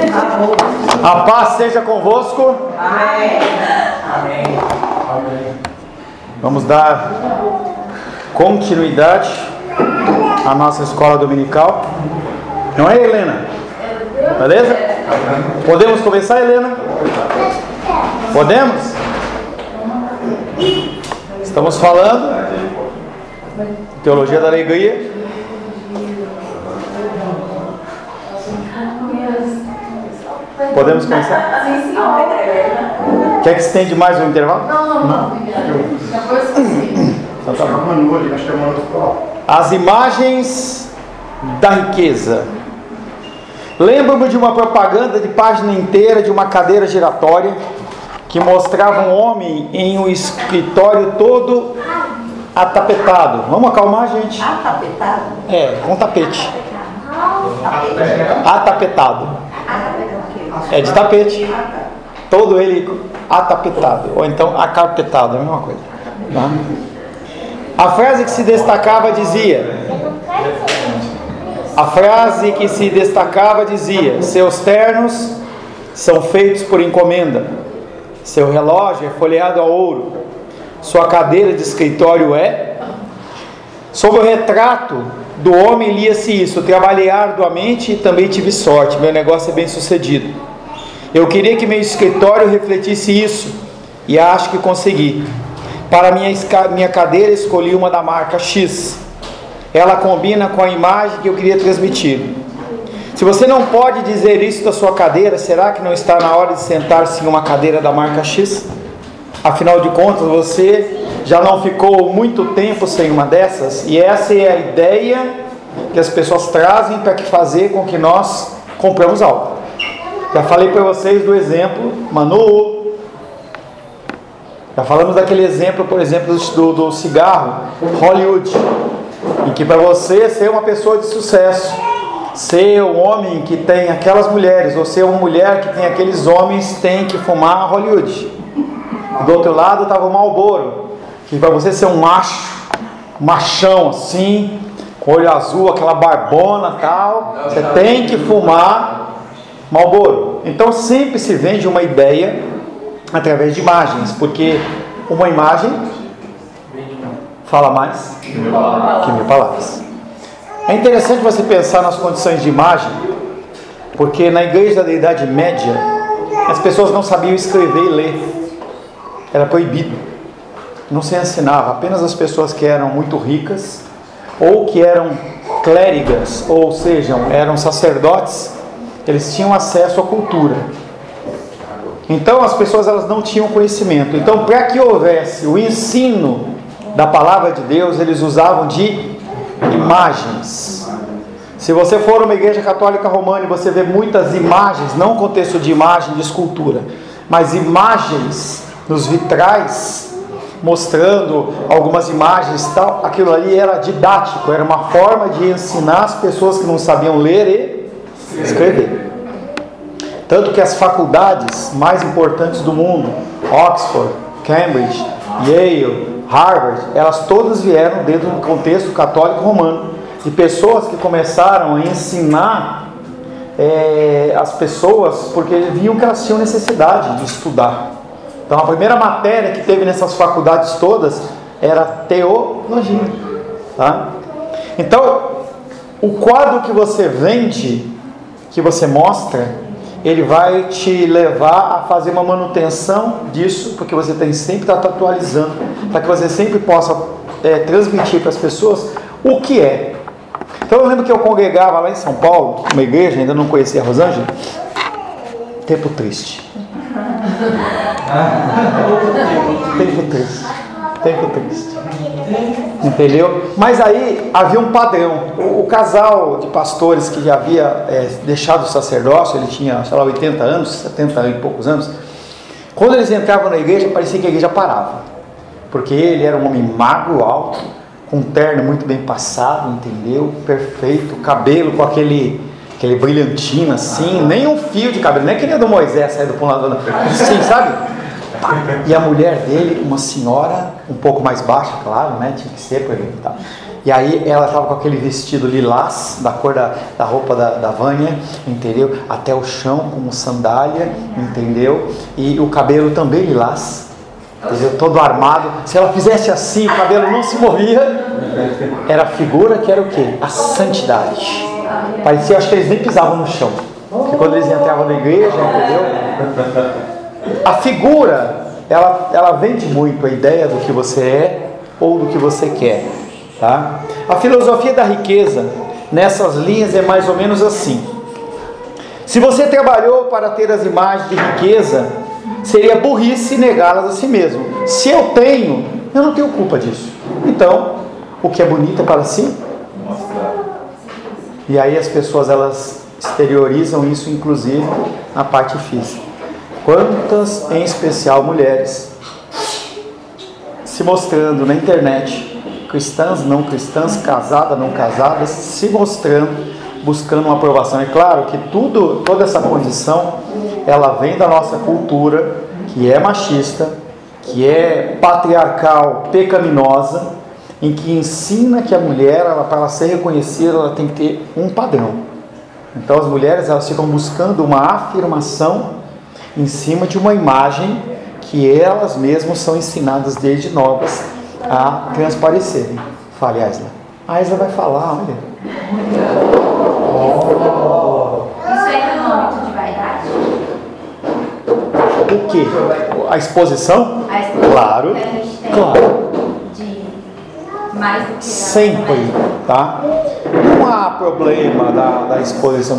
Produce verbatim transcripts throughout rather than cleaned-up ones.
A paz seja convosco. Amém. Amém. Vamos dar continuidade à nossa escola dominical. Não é, Helena? Beleza? Podemos começar, Helena? Podemos? Estamos falando teologia da alegria. Podemos começar? Sim, sim. Quer que estende mais um intervalo? Não, não, não. Depois Então tá bom. As imagens da riqueza. Lembro-me de uma propaganda de página inteira de uma cadeira giratória que mostrava um homem em um escritório todo atapetado. Vamos acalmar, gente? Atapetado? É, com tapete. Atapetado. É de tapete. Todo ele atapetado. Ou então acarpetado, é a mesma coisa. Tá? A frase que se destacava dizia... A frase que se destacava dizia: seus ternos são feitos por encomenda, seu relógio é folheado a ouro, sua cadeira de escritório é... Sobre o retrato do homem lia-se isso: trabalhei arduamente e também tive sorte, meu negócio é bem sucedido. Eu queria que meu escritório refletisse isso, e acho que consegui. Para minha, minha cadeira escolhi uma da marca X. Ela combina com a imagem que eu queria transmitir. Se você não pode dizer isso da sua cadeira, será que não está na hora de sentar-se em uma cadeira da marca X? Afinal de contas, você já não ficou muito tempo sem uma dessas? E essa é a ideia que as pessoas trazem para que fazer com que nós compramos algo. Já falei para vocês do exemplo, Manu. Já falamos daquele exemplo, por exemplo, do, do cigarro Hollywood. E que para você ser uma pessoa de sucesso, ser um homem que tem aquelas mulheres, ou ser uma mulher que tem aqueles homens, tem que fumar Hollywood. Do outro lado estava o Marlboro, que para você ser um macho, machão assim, com olho azul, aquela barbona e tal, você tem que fumar Marlboro. Então sempre se vende uma ideia através de imagens, porque uma imagem fala mais que mil palavras. É interessante você pensar nas condições de imagem, porque na igreja da Idade Média as pessoas não sabiam escrever e ler. Era proibido. Não se ensinava. Apenas as pessoas que eram muito ricas, ou que eram clérigas, ou seja, eram sacerdotes, eles tinham acesso à cultura. Então as pessoas elas não tinham conhecimento. Então, para que houvesse o ensino da palavra de Deus, eles usavam de imagens. Se você for uma igreja católica romana e você vê muitas imagens, não contexto de imagem de escultura, mas imagens nos vitrais, mostrando algumas imagens e tal, aquilo ali era didático, era uma forma de ensinar as pessoas que não sabiam ler e escrever. Tanto que as faculdades mais importantes do mundo, Oxford, Cambridge, Yale, Harvard, elas todas vieram dentro do contexto católico romano, de pessoas que começaram a ensinar é, as pessoas, porque viam que elas tinham necessidade de estudar. Então a primeira matéria que teve nessas faculdades todas era teologia, tá? Então o quadro que você vende, que você mostra, ele vai te levar a fazer uma manutenção disso, porque você tem sempre que estar atualizando, para que você sempre possa é, transmitir para as pessoas o que é. Então eu lembro que eu congregava lá em São Paulo, uma igreja, ainda não conhecia a Rosângela. Tempo triste. Tempo triste. Tempo triste. Entendeu? Mas aí havia um padrão. O, o casal de pastores que já havia é, deixado o sacerdócio, ele tinha, sei lá, oitenta anos, setenta e poucos anos. Quando eles entravam na igreja, parecia que a igreja parava. Porque ele era um homem magro, alto, com um terno muito bem passado, entendeu? Perfeito, cabelo com aquele, aquele brilhantina assim, nem um fio de cabelo, nem aquele do Moisés saído para um lado do outro, assim, sabe? E a mulher dele, uma senhora um pouco mais baixa, claro, né? Tinha que ser para ele e tal. E aí ela estava com aquele vestido lilás, da cor da, da roupa da, da Vânia, entendeu? Até o chão, como sandália, entendeu? E o cabelo também lilás, entendeu? Todo armado. Se ela fizesse assim, o cabelo não se movia. Era a figura que era o quê? A santidade. Parecia, acho que eles nem pisavam no chão. Porque quando eles entravam na igreja, entendeu? A figura, ela, ela vende muito a ideia do que você é ou do que você quer. Tá? A filosofia da riqueza, nessas linhas, é mais ou menos assim. Se você trabalhou para ter as imagens de riqueza, seria burrice negá-las a si mesmo. Se eu tenho, eu não tenho culpa disso. Então, o que é bonito é para si. E aí as pessoas, elas exteriorizam isso, inclusive na parte física. Quantas, em especial mulheres, se mostrando na internet, cristãs, não cristãs, casadas, não casadas, se mostrando, buscando uma aprovação. É claro que tudo, toda essa condição, ela vem da nossa cultura, que é machista, que é patriarcal, pecaminosa, em que ensina que a mulher, ela, para ela ser reconhecida, ela tem que ter um padrão. Então as mulheres, elas ficam buscando uma afirmação em cima de uma imagem que elas mesmas são ensinadas desde novas a transparecerem. Fale, Aisla. A Aisla vai falar, olha. Oh. Isso é no âmbito de vaidade? O quê? A exposição? A exposição claro, que a gente tem claro. De mais do que sempre, tá? Não há problema da, da exposição.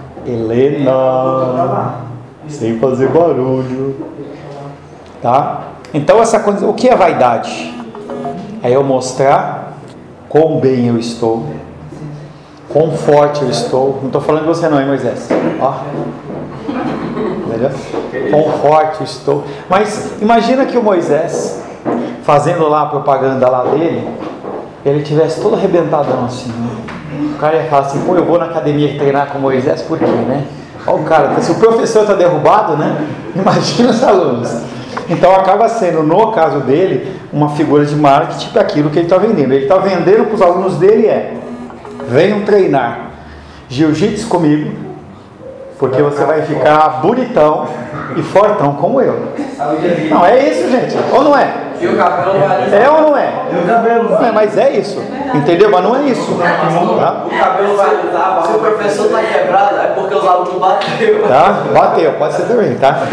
Helena, sem fazer barulho, tá? Então essa coisa, o que é vaidade? É eu mostrar quão bem eu estou, quão forte eu estou. Não estou falando de você não, hein, Moisés? Ó. Entendeu? Quão forte eu estou. Mas imagina que o Moisés, fazendo lá a propaganda lá dele, ele tivesse todo arrebentadão assim, né? O cara ia falar assim, pô, eu vou na academia treinar com o Moisés, por quê, né? Olha o cara, se o professor está derrubado, né? Imagina os alunos. Então acaba sendo, no caso dele, uma figura de marketing para aquilo que ele está vendendo. Ele está vendendo para os alunos dele é: venham treinar jiu-jitsu comigo, porque você vai ficar bonitão e fortão como eu. Não, é isso, gente. Ou não é? E o cabelo vai alisar. É ou não é? E o cabelo não é, mas é isso. Entendeu? Mas não é isso. Tá? O cabelo vai alisar. Se o professor está quebrado, é porque os alunos bateram. Tá? Bateu, pode ser também, tá?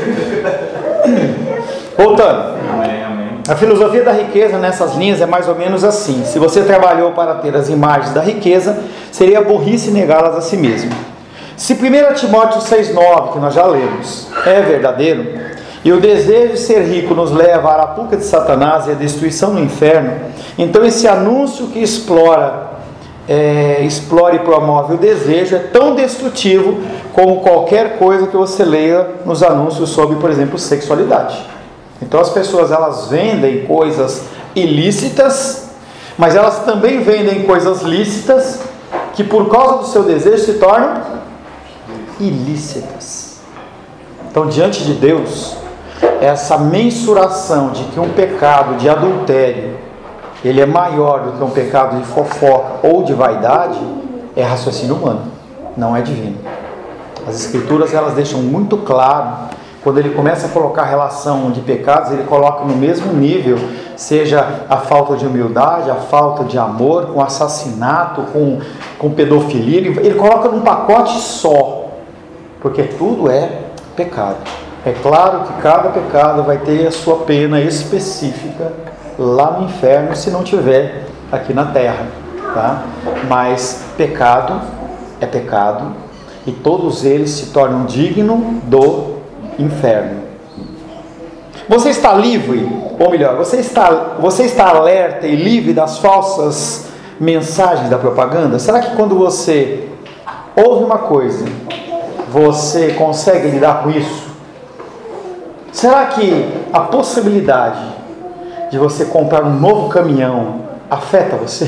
Voltando. A filosofia da riqueza nessas linhas é mais ou menos assim: se você trabalhou para ter as imagens da riqueza, seria burrice negá-las a si mesmo. Se primeiro Timóteo seis, nove, que nós já lemos, é verdadeiro, e o desejo de ser rico nos leva à arapuca de Satanás e à destruição no inferno, então esse anúncio que explora, é, explora e promove o desejo é tão destrutivo como qualquer coisa que você leia nos anúncios sobre, por exemplo, sexualidade. Então as pessoas, elas vendem coisas ilícitas, mas elas também vendem coisas lícitas que por causa do seu desejo se tornam ilícitas. Então, diante de Deus, essa mensuração de que um pecado de adultério ele é maior do que um pecado de fofoca ou de vaidade é raciocínio humano, não é divino. As escrituras, elas deixam muito claro, quando ele começa a colocar a relação de pecados, ele coloca no mesmo nível, seja a falta de humildade, a falta de amor, com assassinato, com, com pedofilia, ele, ele coloca num pacote só, porque tudo é pecado. É claro que cada pecado vai ter a sua pena específica lá no inferno, se não tiver aqui na terra, tá? Mas pecado é pecado, e todos eles se tornam dignos do inferno. Você está livre, ou melhor, você está, você está alerta e livre das falsas mensagens da propaganda? Será que quando você ouve uma coisa, você consegue lidar com isso? Será que a possibilidade de você comprar um novo caminhão afeta você?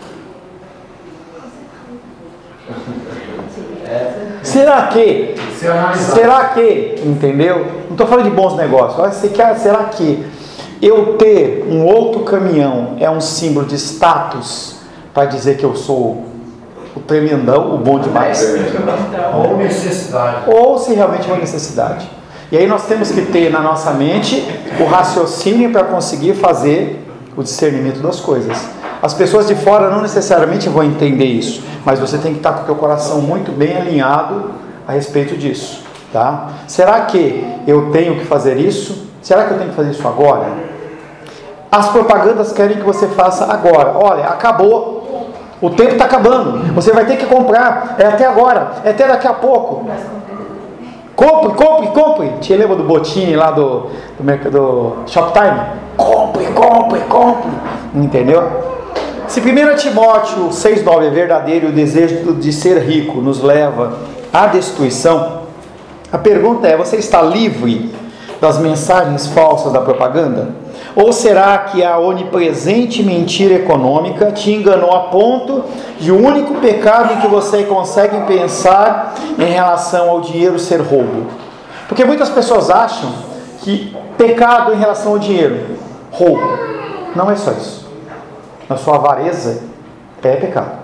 Será que? Será que? Entendeu? Não estou falando de bons negócios. Você quer, será que eu ter um outro caminhão é um símbolo de status para dizer que eu sou o tremendão, o bom demais. Ou necessidade. Ou se realmente é uma necessidade. E aí nós temos que ter na nossa mente o raciocínio para conseguir fazer o discernimento das coisas. As pessoas de fora não necessariamente vão entender isso, mas você tem que estar com o teu coração muito bem alinhado a respeito disso, tá? Será que eu tenho que fazer isso? Será que eu tenho que fazer isso agora? As propagandas querem que você faça agora. Olha, acabou, o tempo está acabando, você vai ter que comprar, é até agora, é até daqui a pouco. Compre, compre, compre. Te lembra do Botini lá do, do, do Shoptime? Compre, compre, compre. Entendeu? Se primeiro Timóteo seis nove é verdadeiro e o desejo de ser rico nos leva à destruição, a pergunta é: você está livre das mensagens falsas da propaganda? Ou será que a onipresente mentira econômica te enganou a ponto de o único pecado em que você consegue pensar em relação ao dinheiro ser roubo? Porque muitas pessoas acham que pecado em relação ao dinheiro, roubo, não é só isso. Na sua avareza é pecado.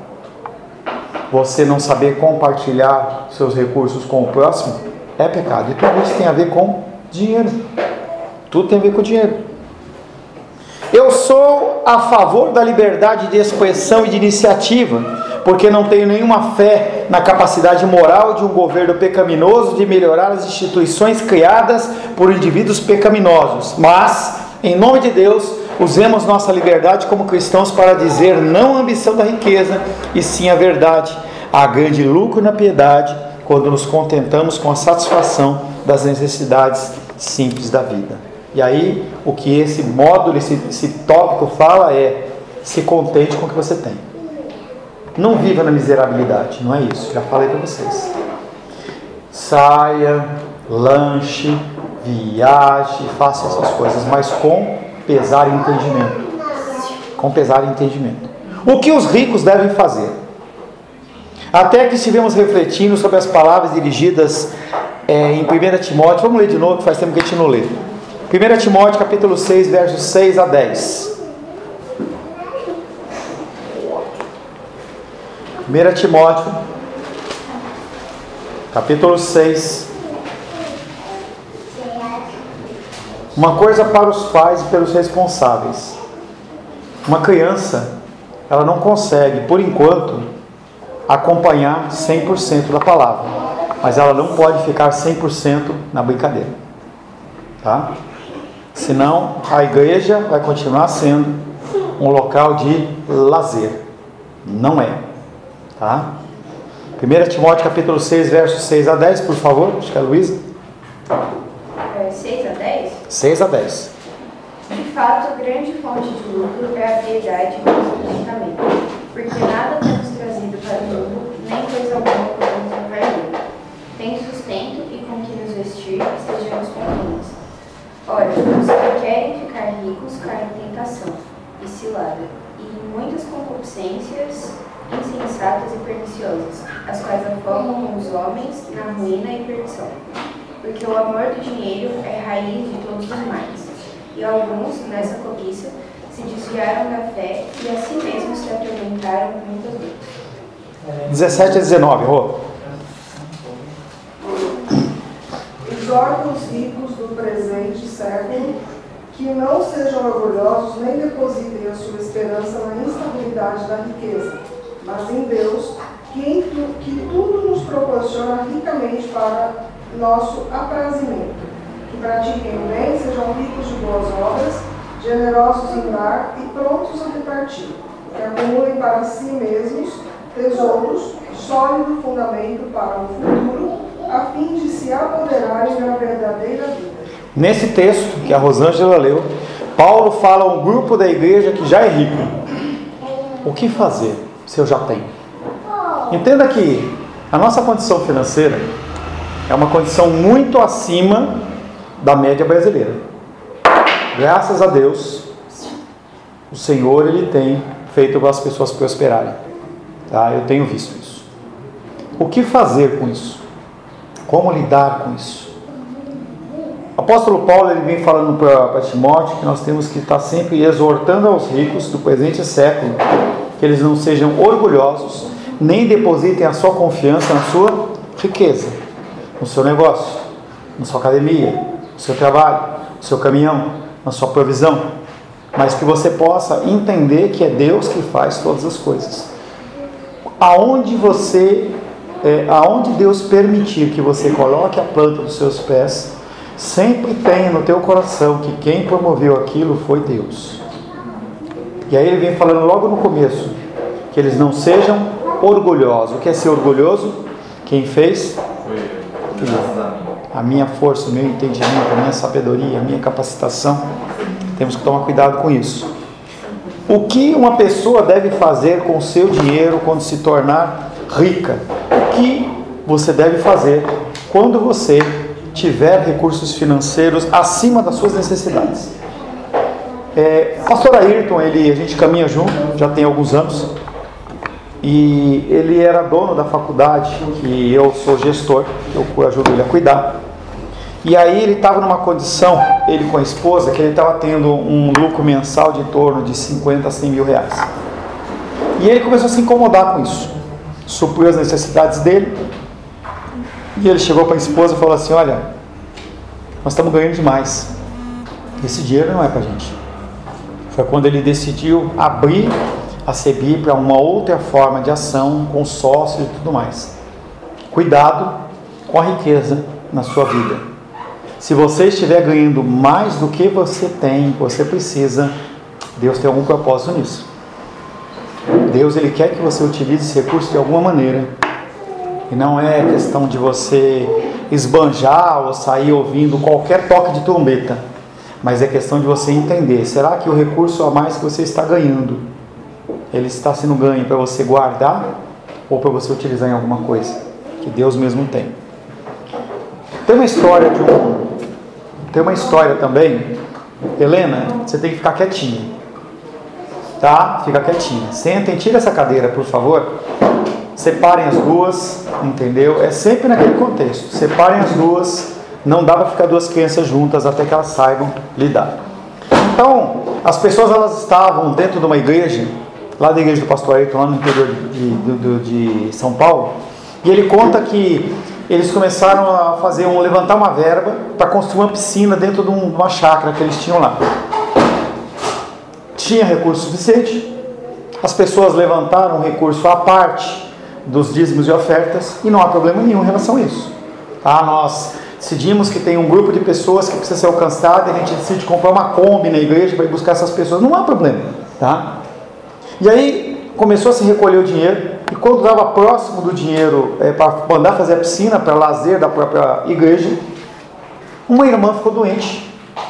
Você não saber compartilhar seus recursos com o próximo é pecado. E tudo isso tem a ver com dinheiro. Tudo tem a ver com dinheiro. Eu sou a favor da liberdade de expressão e de iniciativa, porque não tenho nenhuma fé na capacidade moral de um governo pecaminoso de melhorar as instituições criadas por indivíduos pecaminosos. Mas, em nome de Deus, usemos nossa liberdade como cristãos para dizer não à ambição da riqueza, e sim à verdade. Há grande lucro na piedade quando nos contentamos com a satisfação das necessidades simples da vida. E aí, o que esse módulo, esse, esse tópico fala é: se contente com o que você tem. Não viva na miserabilidade, não é isso, já falei para vocês. Saia, lanche, viaje, faça essas coisas, mas com pesar e entendimento. Com pesar e entendimento. O que os ricos devem fazer? Até que estivemos refletindo sobre as palavras dirigidas é, em primeiro Timóteo. Vamos ler de novo, que faz tempo que a gente não lê. primeiro Timóteo capítulo seis, versos seis a dez. primeiro Timóteo capítulo seis. Uma coisa para os pais e pelos responsáveis. Uma criança, ela não consegue, por enquanto, acompanhar cem por cento da palavra, mas ela não pode ficar cem por cento na brincadeira, tá? Senão a igreja vai continuar sendo um local de lazer. Não é, tá? primeiro Timóteo capítulo seis, versos seis a dez, por favor. Acho que é a Luísa. É, seis a dez? seis a dez. De fato, grande fonte de lucro é a piedade e o contentamento, porque nada temos trazido para o mundo, nem coisa alguma podemos levar dele. Tem sustento e com que nos vestir, estejamos contentes. Ora, os que querem ficar ricos caem em tentação e cilada, e em muitas concupiscências insensatas e perniciosas, as quais afogam os homens na ruína e perdição. Porque o amor do dinheiro é raiz de todos os males, e alguns, nessa cobiça, se desviaram da fé e a si mesmos se atormentaram com muitas dores. dezessete a dezenove, Rô. Exorta os ricos do presente século que não sejam orgulhosos nem depositem a sua esperança na instabilidade da riqueza, mas em Deus, que, em tu, que tudo nos proporciona ricamente para nosso aprazimento. Que pratiquem o bem, sejam ricos de boas obras, generosos em dar e prontos a repartir. Que acumulem para si mesmos tesouros, sólido fundamento para o futuro, a fim de se apoderarem da verdadeira vida. Nesse texto que a Rosângela leu, Paulo fala a um grupo da igreja que já é rico. O que fazer se eu já tenho? Entenda que a nossa condição financeira é uma condição muito acima da média brasileira. Graças a Deus, o Senhor ele tem feito as pessoas prosperarem. Tá? Eu tenho visto isso. O que fazer com isso? Como lidar com isso? O apóstolo Paulo ele vem falando para Timóteo que nós temos que estar sempre exortando aos ricos do presente século que eles não sejam orgulhosos, nem depositem a sua confiança na sua riqueza, no seu negócio, na sua academia, no seu trabalho, no seu caminhão, na sua provisão, mas que você possa entender que é Deus que faz todas as coisas. Aonde você, é, aonde Deus permitir que você coloque a planta dos seus pés, sempre tenha no teu coração que quem promoveu aquilo foi Deus. E aí ele vem falando logo no começo, que eles não sejam orgulhosos. O que é ser orgulhoso? Quem fez? Foi a minha força, o meu entendimento, a minha sabedoria, a minha capacitação. Temos que tomar cuidado com isso. O que uma pessoa deve fazer com o seu dinheiro quando se tornar rica? O que você deve fazer quando você tiver recursos financeiros acima das suas necessidades? É, pastor Ayrton, ele, a gente caminha junto, já tem alguns anos, e ele era dono da faculdade, que eu sou gestor, eu ajudo ele a cuidar. E aí ele estava numa condição, ele com a esposa, que ele estava tendo um lucro mensal de em torno de cinquenta a cem mil reais. E ele começou a se incomodar com isso, supriu as necessidades dele, e ele chegou para a esposa e falou assim: olha, nós estamos ganhando demais, esse dinheiro não é para a gente. Foi quando ele decidiu abrir a Cebi para uma outra forma de ação, com sócio e tudo mais. Cuidado com a riqueza na sua vida. Se você estiver ganhando mais do que você tem, que você precisa, Deus tem algum propósito nisso. Deus, Ele quer que você utilize esse recurso de alguma maneira. E não é questão de você esbanjar ou sair ouvindo qualquer toque de trombeta. Mas é questão de você entender, será que o recurso a mais que você está ganhando, ele está sendo ganho para você guardar ou para você utilizar em alguma coisa? Que Deus mesmo tem. Tem uma história de um... Tem uma história também. Helena, você tem que ficar quietinha. Tá? Fica quietinha. Sentem, tira essa cadeira, por favor. Separem as duas, entendeu? É sempre naquele contexto. Separem as duas. Não dá para ficar duas crianças juntas até que elas saibam lidar. Então, as pessoas, elas estavam dentro de uma igreja, lá da igreja do pastor Ayrton, lá no interior de, de, de São Paulo, e ele conta que eles começaram a fazer um, levantar uma verba para construir uma piscina dentro de uma chácara que eles tinham lá. Tinha recurso suficiente, as pessoas levantaram um recurso à parte dos dízimos e ofertas, e não há problema nenhum em relação a isso. Tá? Nós decidimos que tem um grupo de pessoas que precisa ser alcançado, e a gente decide comprar uma Kombi na igreja para ir buscar essas pessoas, não há problema. Tá? E aí começou a se recolher o dinheiro, e quando estava próximo do dinheiro é, para mandar fazer a piscina, para lazer da própria igreja, uma irmã ficou doente.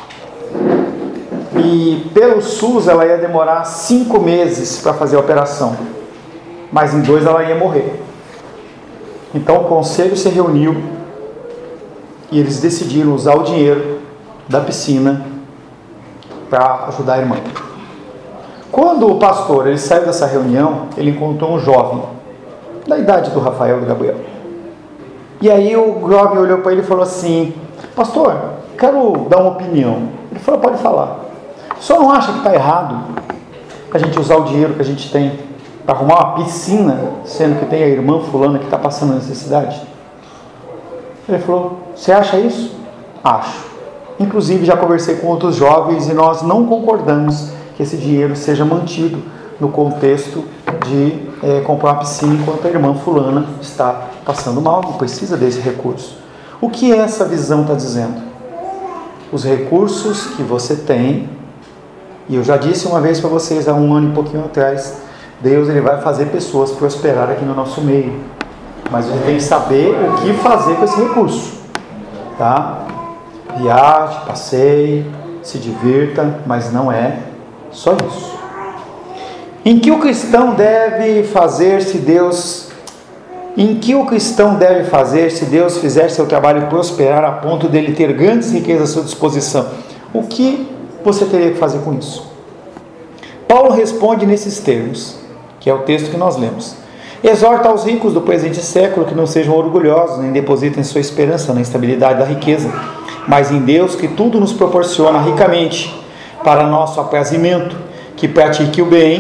E pelo SUS ela ia demorar cinco meses para fazer a operação, mas em dois ela ia morrer. Então o conselho se reuniu e eles decidiram usar o dinheiro da piscina para ajudar a irmã. Quando o pastor ele saiu dessa reunião, ele encontrou um jovem da idade do Rafael e do Gabriel. E aí o jovem olhou para ele e falou assim: pastor, quero dar uma opinião. Ele falou: pode falar. O senhor não acha que está errado a gente usar o dinheiro que a gente tem para arrumar uma piscina, sendo que tem a irmã fulana que está passando necessidade? Ele falou: você acha isso? Acho. Inclusive já conversei com outros jovens e nós não concordamos que esse dinheiro seja mantido no contexto de é, comprar uma piscina enquanto a irmã fulana está passando mal e precisa desse recurso. O que essa visão está dizendo? Os recursos que você tem, e eu já disse uma vez para vocês há um ano e pouquinho atrás, Deus ele vai fazer pessoas prosperar aqui no nosso meio, mas você tem que saber o que fazer com esse recurso, tá? Viaje, passeie, se divirta, mas não é só isso. Em que o cristão deve fazer se Deus Em que o cristão deve fazer se Deus fizer seu trabalho prosperar a ponto dele ter grandes riquezas à sua disposição? O que você teria que fazer com isso? Paulo responde nesses termos, que é o texto que nós lemos. Exorta aos ricos do presente século que não sejam orgulhosos, nem depositem sua esperança na instabilidade da riqueza, mas em Deus que tudo nos proporciona ricamente para nosso aprazimento, que pratique o bem,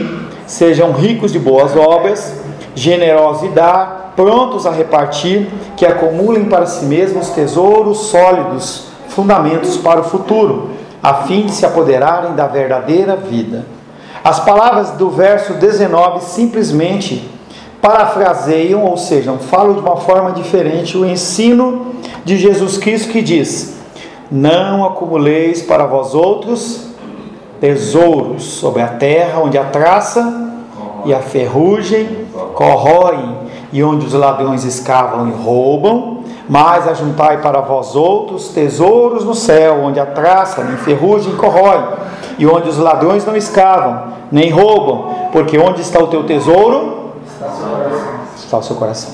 Sejam ricos de boas obras, generosos de dar, prontos a repartir, que acumulem para si mesmos tesouros sólidos, fundamentos para o futuro, a fim de se apoderarem da verdadeira vida. As palavras do verso dezenove simplesmente parafraseiam, ou seja, falam de uma forma diferente o ensino de Jesus Cristo, que diz: não acumuleis para vós outros tesouros sobre a terra, onde a traça e a ferrugem corroem, e onde os ladrões escavam e roubam, mas ajuntai para vós outros tesouros no céu, onde a traça nem ferrugem corrói, e onde os ladrões não escavam, nem roubam, porque onde está o teu tesouro, está o seu coração.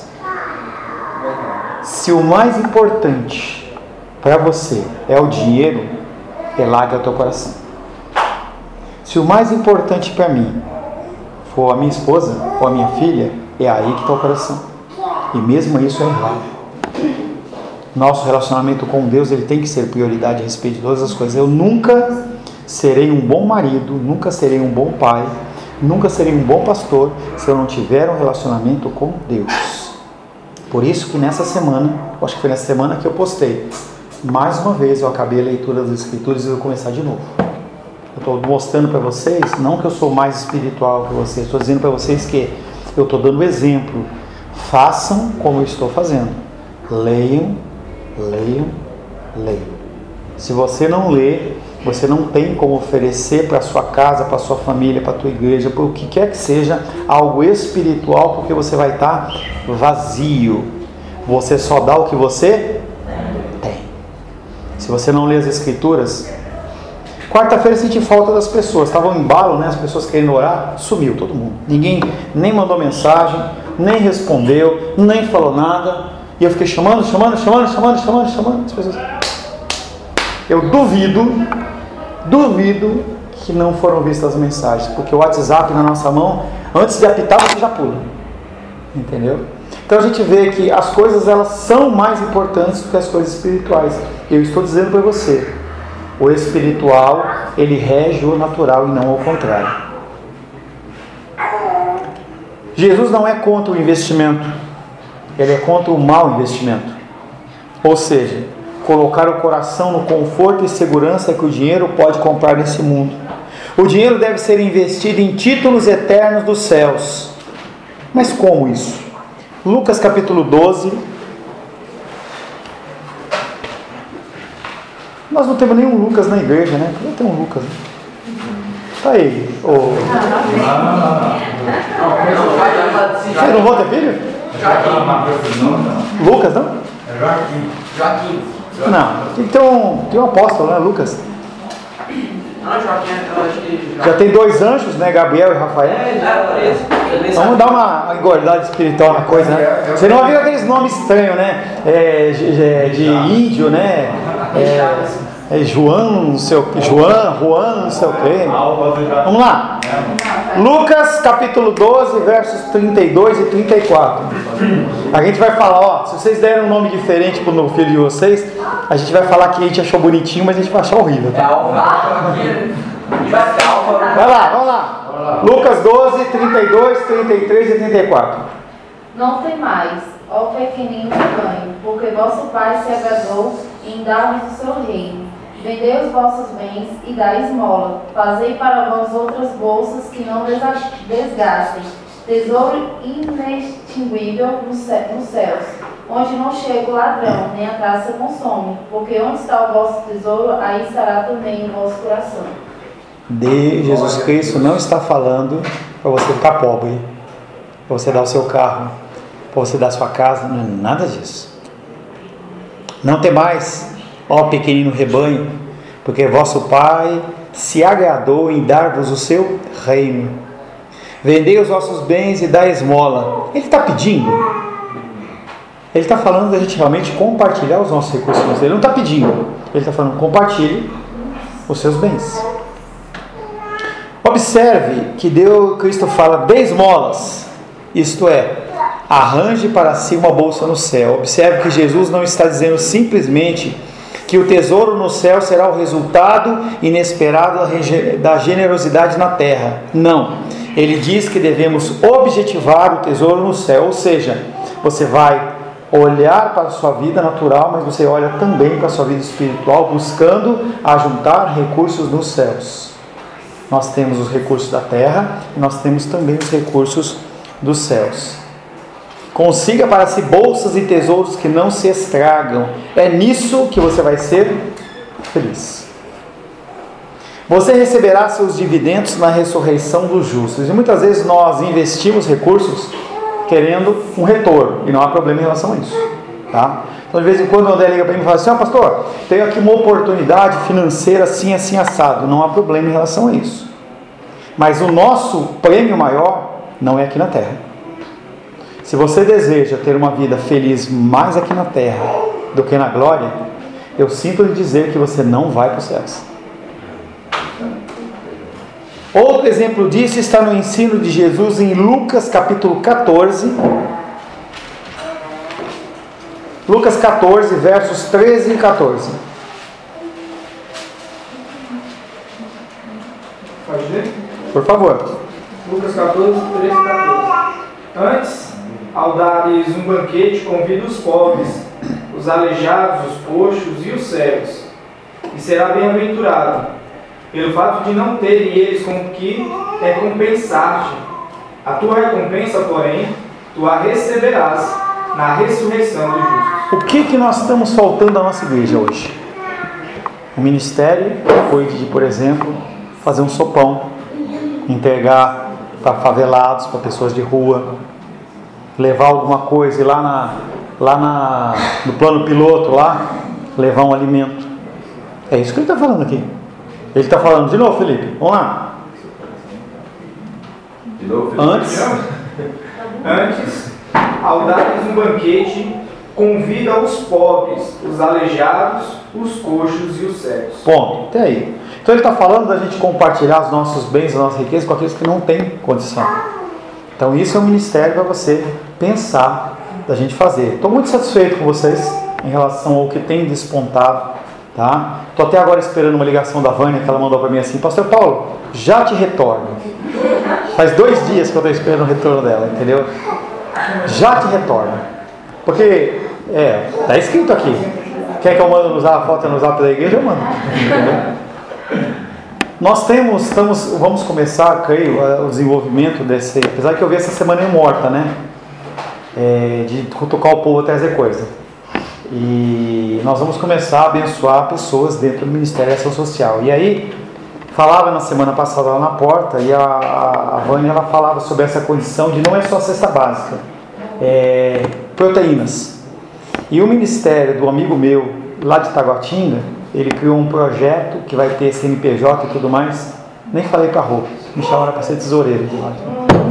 Se o mais importante para você é o dinheiro, é lá que é o teu coração. Se o mais importante para mim for a minha esposa ou a minha filha, é aí que está o coração. E mesmo isso é errado. Nosso relacionamento com Deus, ele tem que ser prioridade a respeito de todas as coisas. Eu nunca serei um bom marido, nunca serei um bom pai, nunca serei um bom pastor se eu não tiver um relacionamento com Deus. Por isso que nessa semana, acho que foi nessa semana que eu postei, mais uma vez eu acabei a leitura das Escrituras e vou começar de novo. Eu estou mostrando para vocês, não que eu sou mais espiritual que vocês, estou dizendo para vocês que eu estou dando exemplo. Façam como eu estou fazendo. Leiam, leiam, leiam. Se você não lê, você não tem como oferecer para a sua casa, para a sua família, para a tua igreja, para o que quer que seja, algo espiritual, porque você vai estar vazio. Você só dá o que você tem. Se você não lê as Escrituras... Quarta-feira eu senti falta das pessoas, estavam em embalo, né? As pessoas querendo orar, sumiu todo mundo. Ninguém nem mandou mensagem, nem respondeu, nem falou nada. E eu fiquei chamando, chamando, chamando, chamando, chamando, chamando as pessoas. Eu duvido, duvido que não foram vistas as mensagens, porque o WhatsApp na nossa mão, antes de apitar, você já pula. Entendeu? Então a gente vê que as coisas, elas são mais importantes do que as coisas espirituais. Eu estou dizendo para você, o espiritual, ele rege o natural e não ao contrário. Jesus não é contra o investimento, ele é contra o mau investimento. Ou seja, colocar o coração no conforto e segurança que o dinheiro pode comprar nesse mundo. O dinheiro deve ser investido em títulos eternos dos céus. Mas como isso? Lucas capítulo doze. Nós não temos nenhum Lucas na igreja, né? Não tem um Lucas. Tá aí. Oh. Vocês não vão ter filho? Lucas, não? É Joaquim. Joaquim. Não. Então, tem um apóstolo, né? Lucas. Não, Joaquim, eu acho que... Já tem dois anjos, né? Gabriel e Rafael. É, já parece. Então vamos dar uma engordada espiritual na coisa, né? Você não ouviu aqueles nomes estranhos, né? É, de, de índio, né? É, é João, não sei o que. João, Juan, não sei o que. Vamos lá. Lucas capítulo doze, versos trinta e dois e trinta e quatro. A gente vai falar, ó, se vocês derem um nome diferente pro novo filho de vocês, a gente vai falar que a gente achou bonitinho, mas a gente vai achar horrível, tá? Vai lá, vamos lá. Lucas doze, trinta e dois, trinta e três e trinta e quatro. Não temais, ó pequenino rebanho, porque vosso Pai se agradou em dar-vos o seu reino. Vendei os vossos bens e dai esmola. Fazei para vós outras bolsas que não desgastem, tesouro inextinguível nos céus, onde não chega o ladrão, nem a traça consome, porque onde está o vosso tesouro, aí estará também o vosso coração. De Jesus Cristo não está falando para você ficar pobre, para você dar o seu carro, para você dar a sua casa, não é nada disso. Não tem mais, ó pequenino rebanho, porque vosso Pai se agradou em dar-vos o seu reino. Vendei os vossos bens e dai esmola. Ele está pedindo? Ele está falando da gente realmente compartilhar os nossos recursos. Ele não está pedindo, ele está falando compartilhe os seus bens. Observe que Deus, Cristo fala de esmolas, isto é, arranje para si uma bolsa no céu. Observe que Jesus não está dizendo simplesmente que o tesouro no céu será o resultado inesperado da generosidade na terra. Não. ele diz que devemos objetivar o tesouro no céu, ou seja, você vai olhar para a sua vida natural, mas você olha também para a sua vida espiritual, buscando ajuntar recursos nos céus. Nós temos os recursos da terra e nós temos também os recursos dos céus. Consiga para si bolsas e tesouros que não se estragam. É nisso que você vai ser feliz. Você receberá seus dividendos na ressurreição dos justos. E muitas vezes nós investimos recursos querendo um retorno, e não há problema em relação a isso, tá? Então de vez em quando o André liga para mim e fala assim: ó, pastor, tenho aqui uma oportunidade financeira assim, assim, assado. Não há problema em relação a isso, mas o nosso prêmio maior não é aqui na terra. Se você deseja ter uma vida feliz mais aqui na terra do que na glória, eu sinto lhe dizer que você não vai para os céus. Outro exemplo disso está no ensino de Jesus em Lucas capítulo catorze. Lucas catorze, versos treze e catorze. Pode ler? Por favor. Lucas catorze, treze e catorze. Antes, ao dares um banquete, convida os pobres, os aleijados, os coxos e os cegos, e será bem-aventurado, pelo fato de não terem eles com que recompensar-te. A tua recompensa, porém, tu a receberás na ressurreição dos justos. O que que nós estamos faltando à nossa igreja hoje? O ministério cuide de, por exemplo, fazer um sopão, entregar para favelados, para pessoas de rua, levar alguma coisa, ir lá, na, lá na, no plano piloto, lá, levar um alimento. É isso que ele está falando aqui. Ele está falando de novo, Felipe. Vamos lá. De novo, Felipe. Antes, Antes, ao dares um banquete, convida os pobres, os aleijados, os coxos e os cegos. Ponto. Até aí. Então ele está falando da gente compartilhar os nossos bens, as nossas riquezas com aqueles que não têm condição. Então isso é um ministério para você pensar, da gente fazer. Estou muito satisfeito com vocês em relação ao que tem despontado. Tá? Estou até agora esperando uma ligação da Vânia, que ela mandou para mim assim: Pastor Paulo, já te retorno. Faz dois dias que eu estou esperando o retorno dela, entendeu? Já te retorno. Porque, é, está escrito aqui. Quer que eu mando usar a foto no zap da igreja? Eu mando. Entendeu? Nós temos, estamos, vamos começar, creio, o desenvolvimento desse, apesar que eu vi essa semana em morta, né? É, de tocar o povo a trazer coisa. E nós vamos começar a abençoar pessoas dentro do Ministério da Ação Social. E aí, falava na semana passada lá na porta, e a, a, a Vânia ela falava sobre essa condição de não é só cesta básica, é proteínas. E o ministério do amigo meu, lá de Taguatinga, ele criou um projeto que vai ter C N P J e tudo mais. Nem falei para a Rô, me chamaram para ser tesoureiro de lá.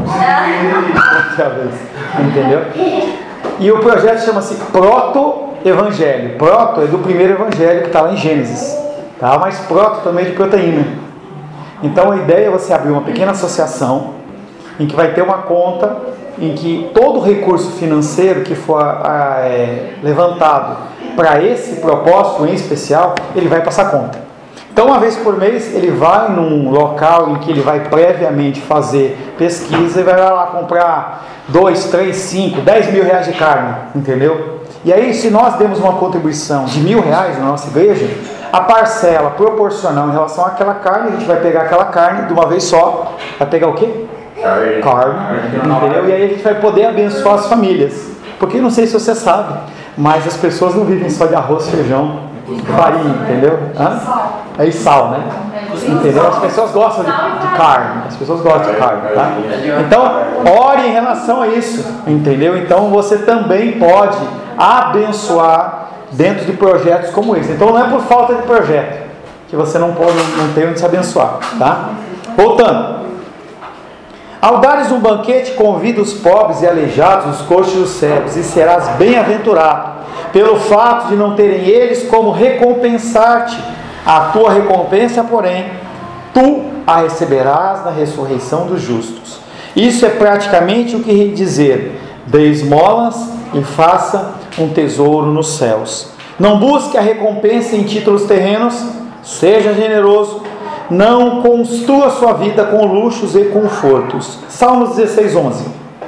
Entendeu? E o projeto chama-se Proto-Evangelho. Proto é do primeiro evangelho que está lá em Gênesis, tá? Mas proto também é de proteína. Então a ideia é você abrir uma pequena associação em que vai ter uma conta em que todo o recurso financeiro que for é, levantado para esse propósito em especial, ele vai passar conta. Então uma vez por mês ele vai num local em que ele vai previamente fazer pesquisa e vai lá comprar dois, três, cinco, dez mil reais de carne, entendeu? E aí, se nós demos uma contribuição de mil reais na nossa igreja, a parcela proporcional em relação àquela carne, a gente vai pegar aquela carne de uma vez só. Vai pegar o quê? Carne. Carne, entendeu? E aí a gente vai poder abençoar as famílias. Porque não sei se você sabe, mas as pessoas não vivem só de arroz, feijão, farinha, entendeu? Hã? Aí sal, né? Entendeu? As pessoas gostam de, de carne. As pessoas gostam de carne, tá? Então, ore em relação a isso, entendeu? Então, você também pode abençoar dentro de projetos como esse. Então, não é por falta de projeto que você não pode, não tem onde se abençoar, tá? Voltando. Ao dares um banquete, convida os pobres e aleijados, os coxos e os cegos, e serás bem-aventurado, pelo fato de não terem eles como recompensar-te. A tua recompensa, porém, tu a receberás na ressurreição dos justos. Isso é praticamente o que quer dizer: dê esmolas e faça um tesouro nos céus. Não busque a recompensa em títulos terrenos, seja generoso, Não construa sua vida com luxos e confortos. Salmos dezesseis, onze.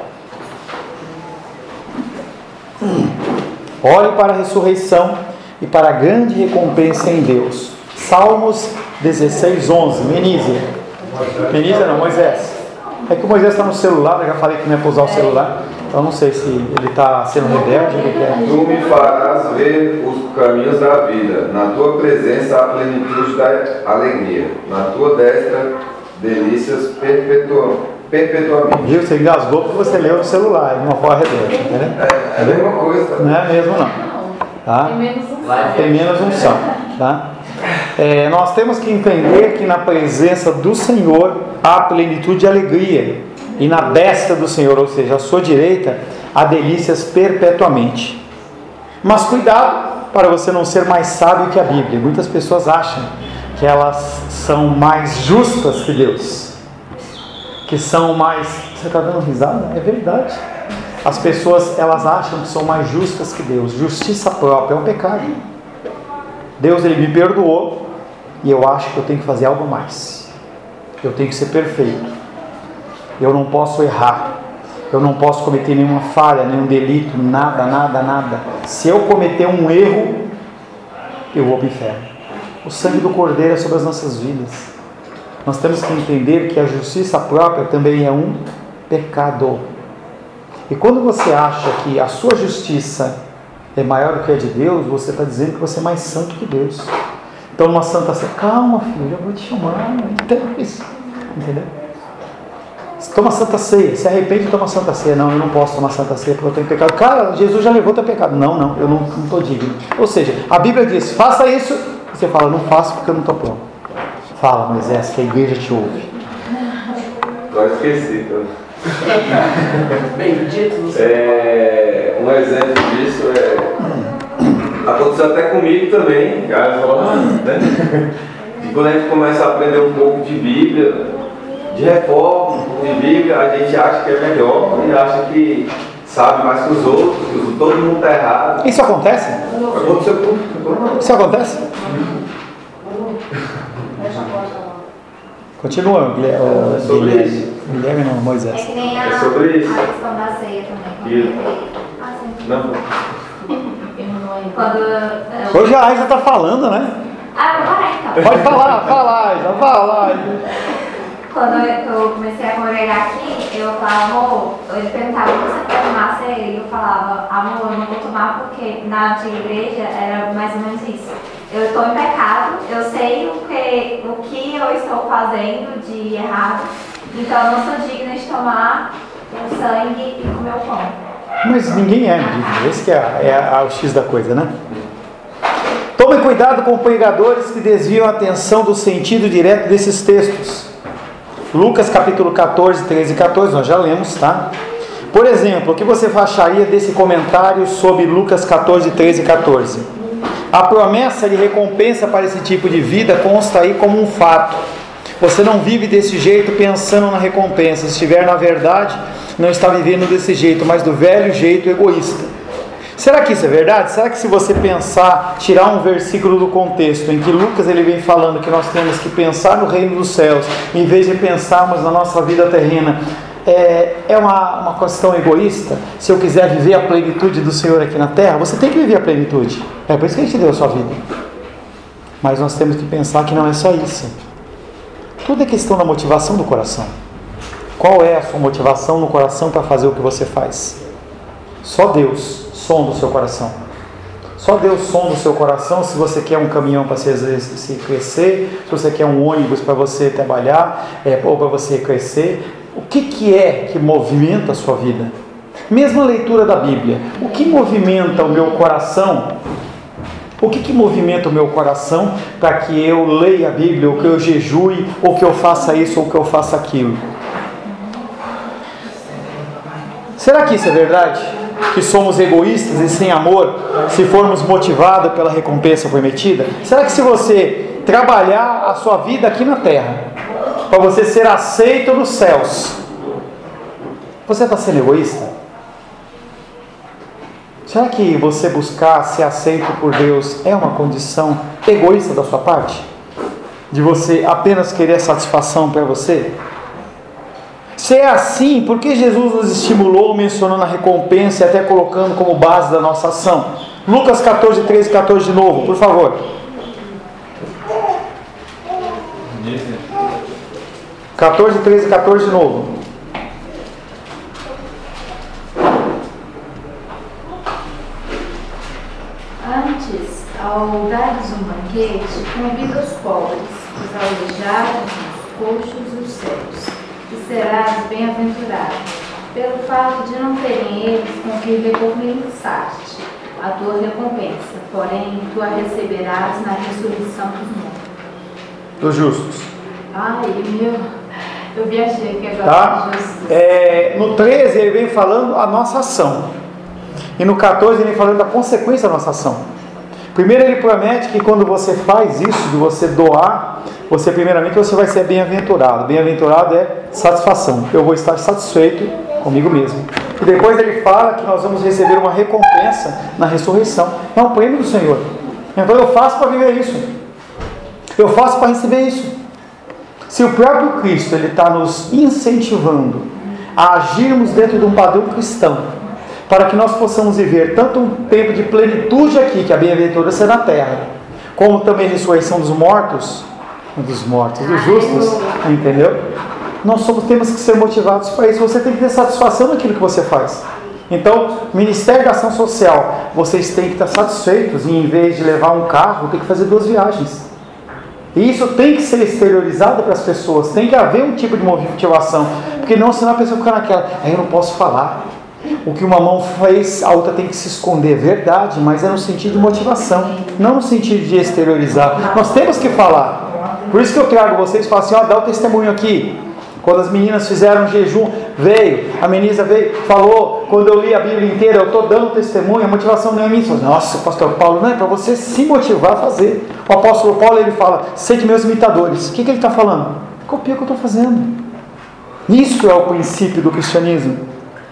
Olhe para a ressurreição e para a grande recompensa em Deus. Salmos dezesseis, onze. Menízia. Menízia não, Moisés. É que o Moisés está no celular, eu já falei que não é para usar o celular. Então não sei se ele está sendo rebelde ou o que é. Tu me farás ver os caminhos da vida. Na tua presença há plenitude da alegria. Na tua destra, delícias perpetua, perpetuamente. Viu? Você engasgou porque você leu no celular, de uma forma rebelde. Entendeu? É, é a mesma coisa. Não é mesmo não. Tá? Tem menos unção. Tem menos unção. Tá? É, nós temos que entender que na presença do Senhor há plenitude de alegria. E na destra do Senhor, ou seja, à sua direita, há delícias perpetuamente. Mas cuidado para você não ser mais sábio que a Bíblia. Muitas pessoas acham que elas são mais justas que Deus, que são mais... Você está dando risada? É verdade. As pessoas, elas acham que são mais justas que Deus. Justiça própria é um pecado. Deus, Ele me perdoou e eu acho que eu tenho que fazer algo mais. Eu tenho que ser perfeito. Eu não posso errar. Eu não posso cometer nenhuma falha, nenhum delito, nada, nada, nada. Se eu cometer um erro, eu vou para o inferno. O sangue do Cordeiro é sobre as nossas vidas. Nós temos que entender que a justiça própria também é um pecado. E quando você acha que a sua justiça é maior do que a de Deus, você está dizendo que você é mais santo que Deus. Então, uma santa ceia, calma, filho, eu vou te chamar. Entendeu isso? Entendeu? Toma santa ceia, se arrepende e toma santa ceia. Não, eu não posso tomar santa ceia porque eu tenho pecado. Cara, Jesus já levou teu pecado. Não, não, eu não estou digno. Ou seja, a Bíblia diz, faça isso. E você fala, não faço porque eu não estou pronto. Fala, Moisés, que a igreja te ouve. Agora esqueci. Bem dito. É, um exemplo disso é... Aconteceu até comigo também. Cara, falou, né? E quando a gente começa a aprender um pouco de Bíblia... de reforma, de Bíblia, a gente acha que é melhor e acha que sabe mais que os outros, que todo mundo está errado. Isso acontece? Aconteceu com... Isso acontece? Continua, Guilherme. É sobre isso. Guilherme não, É Moisés. que nem a, É sobre isso. a questão da ceia também. Isso. Ah, sim. Não. Quando eu... Hoje a Aisa está falando, né? Ah, vou parar então. Pode falar, fala, Aisa, fala. Quando eu comecei a congregar aqui, eu falava, amor, ele perguntava, você quer tomar ceia? E eu falava, amor, eu não vou tomar porque na antiga igreja era mais ou menos isso. Eu estou em pecado, eu sei o que, o que eu estou fazendo de errado, então eu não sou digna de tomar o sangue e comer o pão. Mas ninguém é digno, esse que é, é, é o X da coisa, né? Tome cuidado com pregadores que desviam a atenção do sentido direto desses textos. Lucas capítulo catorze, treze e catorze, nós já lemos, tá? Por exemplo, o que você acharia desse comentário sobre Lucas catorze, treze e catorze? A promessa de recompensa para esse tipo de vida consta aí como um fato. Você não vive desse jeito pensando na recompensa. Se estiver na verdade, não está vivendo desse jeito, mas do velho jeito egoísta. Será que isso é verdade? Será que se você pensar, tirar um versículo do contexto, em que Lucas ele vem falando que nós temos que pensar no reino dos céus, em vez de pensarmos na nossa vida terrena, é, é uma, uma questão egoísta? Se eu quiser viver a plenitude do Senhor aqui na terra, você tem que viver a plenitude. É por isso que a gente deu a sua vida. Mas nós temos que pensar que não é só isso. Tudo é questão da motivação do coração. Qual é a sua motivação no coração para fazer o que você faz? Só Deus sonda o seu coração. Só Deus sonda o seu coração se você quer um caminhão para se, se crescer, se você quer um ônibus para você trabalhar, é, ou para você crescer. O que, que é que movimenta a sua vida? Mesma leitura da Bíblia. O que movimenta o meu coração? O que, que movimenta o meu coração para que eu leia a Bíblia, ou que eu jejue, ou que eu faça isso, ou que eu faça aquilo? Será que isso é verdade? Que somos egoístas e sem amor se formos motivados pela recompensa prometida? Será que se você trabalhar a sua vida aqui na terra, para você ser aceito nos céus, você está sendo egoísta? Será que você buscar ser aceito por Deus é uma condição egoísta da sua parte? de você apenas querer satisfação para você? Se é assim, por que Jesus nos estimulou mencionando a recompensa e até colocando como base da nossa ação? Lucas catorze, treze e catorze de novo, por favor. catorze, treze e catorze de novo. Antes, ao dares um banquete, convida os pobres, os aleijados, os coxos e os cegos, e serás bem-aventurado, pelo fato de não terem eles com que recompensaste a tua recompensa, porém tu a receberás na ressurreição dos mortos. Dos justos. Ai, meu, eu viajei aqui agora. Tá? É, no treze ele vem falando a nossa ação. E no catorze ele vem falando da consequência da nossa ação. Primeiro ele promete que quando você faz isso, de você doar, você primeiramente você vai ser bem-aventurado. Bem-aventurado é satisfação. Eu vou estar satisfeito comigo mesmo. E depois ele fala que nós vamos receber uma recompensa na ressurreição. É um prêmio do Senhor. Então eu faço para viver isso. Eu faço para receber isso. Se o próprio Cristo ele está nos incentivando a agirmos dentro de um padrão cristão, para que nós possamos viver tanto um tempo de plenitude aqui, que a bem-aventurança é na terra, como também a ressurreição dos mortos, dos mortos, dos justos, entendeu? Nós somos, temos que ser motivados para isso. Você tem que ter satisfação naquilo que você faz. Então, Ministério da Ação Social, vocês têm que estar satisfeitos e em vez de levar um carro, tem que fazer duas viagens. E isso tem que ser exteriorizado para as pessoas, tem que haver um tipo de motivação, porque não, senão a pessoa fica naquela, aí eu não posso falar. O que uma mão fez, a outra tem que se esconder, verdade, mas é no sentido de motivação, não no sentido de exteriorizar. Nós temos que falar. Por isso que eu trago vocês e falo assim, ó, dá o testemunho aqui. Quando as meninas fizeram um jejum, veio, a menina veio, falou, quando eu li a Bíblia inteira, eu estou dando testemunho, a motivação não é minha. Nossa, pastor Paulo, não é para você se motivar a fazer. O apóstolo Paulo, ele fala, sede meus imitadores. O que, que ele está falando? Copia o que eu estou fazendo. Isso é o princípio do cristianismo.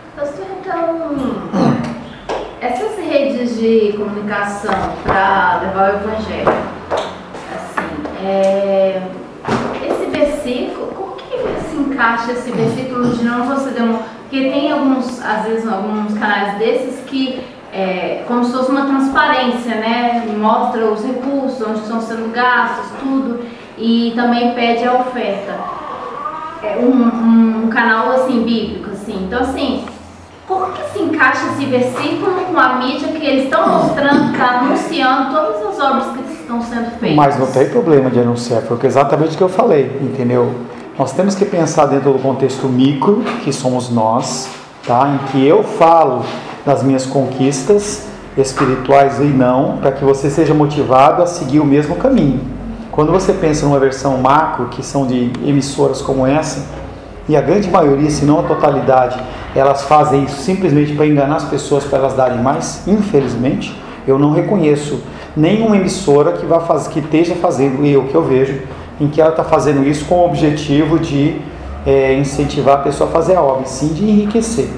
Essas redes de comunicação para levar o evangelho, assim, é, esse versículo, como que se encaixa esse versículo de não você demorar? Porque tem alguns, às vezes, alguns canais desses que é como se fosse uma transparência, né? Mostra os recursos, onde estão sendo gastos, tudo, e também pede a oferta. É um, um, um canal assim bíblico, assim. Então, assim, como que se encaixa esse versículo com a mídia que eles estão mostrando, está anunciando todas as obras que estão sendo feitas? Mas não tem problema de anunciar, foi exatamente o que eu falei, entendeu? Nós temos que pensar dentro do contexto micro, que somos nós, tá? Em que eu falo das minhas conquistas espirituais e não, para que você seja motivado a seguir o mesmo caminho. Quando você pensa numa versão macro, que são de emissoras como essa, e a grande maioria, se não a totalidade, elas fazem isso simplesmente para enganar as pessoas, para elas darem mais, infelizmente, eu não reconheço nenhuma emissora que, vá fazer, que esteja fazendo, e o que eu vejo, em que ela está fazendo isso com o objetivo de é, incentivar a pessoa a fazer a obra, sim de enriquecer.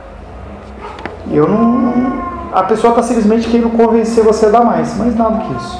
Eu não, a pessoa está simplesmente querendo convencer você a dar mais, mas nada que isso.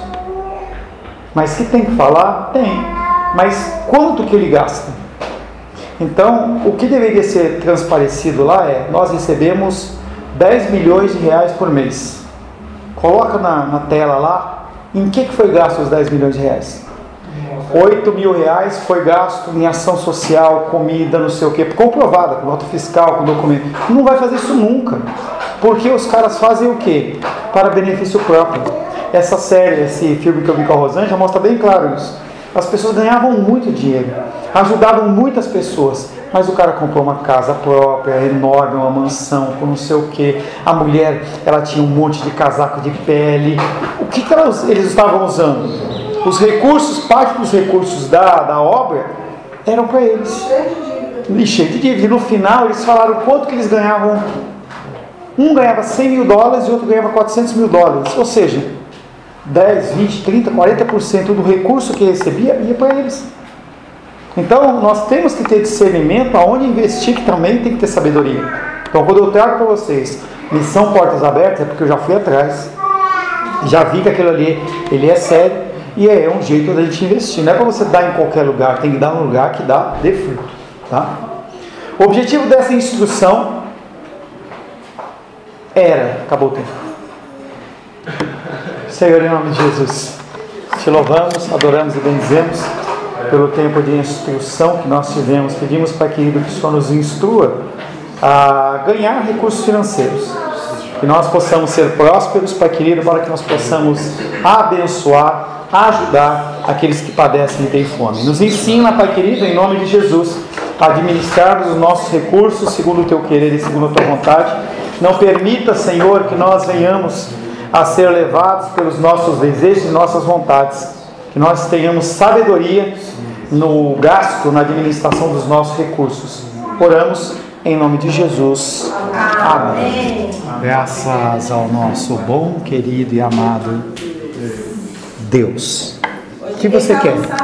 Mas que tem que falar? Tem. Mas quanto que ele gasta? Então, o que deveria ser transparecido lá é, nós recebemos dez milhões de reais por mês. Coloca na, na tela lá, em que, que foi gasto os dez milhões de reais? oito mil reais foi gasto em ação social, comida, não sei o que, comprovada, com nota fiscal, com documento. Não vai fazer isso nunca, porque os caras fazem o quê? Para benefício próprio. Essa série, esse filme que eu vi com a Rosângela mostra bem claro isso. As pessoas ganhavam muito dinheiro, ajudavam muitas pessoas, mas o cara comprou uma casa própria, enorme, uma mansão, com não sei o que. A mulher, ela tinha um monte de casaco de pele. O que, que elas, eles estavam usando? Os recursos, parte dos recursos da, da obra, eram para eles. Cheio de dívida. E cheio de dívida. E no final, eles falaram quanto que eles ganhavam. Um ganhava cem mil dólares e o outro ganhava quatrocentos mil dólares. Ou seja, dez, vinte, trinta, quarenta por cento do recurso que recebia ia para eles. Então nós temos que ter discernimento aonde investir, que também tem que ter sabedoria. Então quando eu trago para vocês missão Portas Abertas, é porque eu já fui atrás, já vi que aquilo ali ele é sério, E é um jeito da gente investir. Não é para você dar em qualquer lugar, tem que dar no lugar que dá de fruto. Tá? O objetivo dessa instrução era... Acabou o tempo. Senhor, em nome de Jesus, te louvamos, adoramos e bendizemos pelo tempo de instrução que nós tivemos. Pedimos, Pai querido, que o Senhor nos instrua a ganhar recursos financeiros, que nós possamos ser prósperos, Pai querido, para que nós possamos abençoar, ajudar aqueles que padecem e têm fome. Nos ensina, Pai querido, em nome de Jesus, a administrarmos os nossos recursos segundo o Teu querer e segundo a Tua vontade. Não permita, Senhor, que nós venhamos a ser levados pelos nossos desejos e nossas vontades, que nós tenhamos sabedoria no gasto, na administração dos nossos recursos. Oramos em nome de Jesus. Amém. Graças ao nosso bom, querido e amado Deus. O que você quer?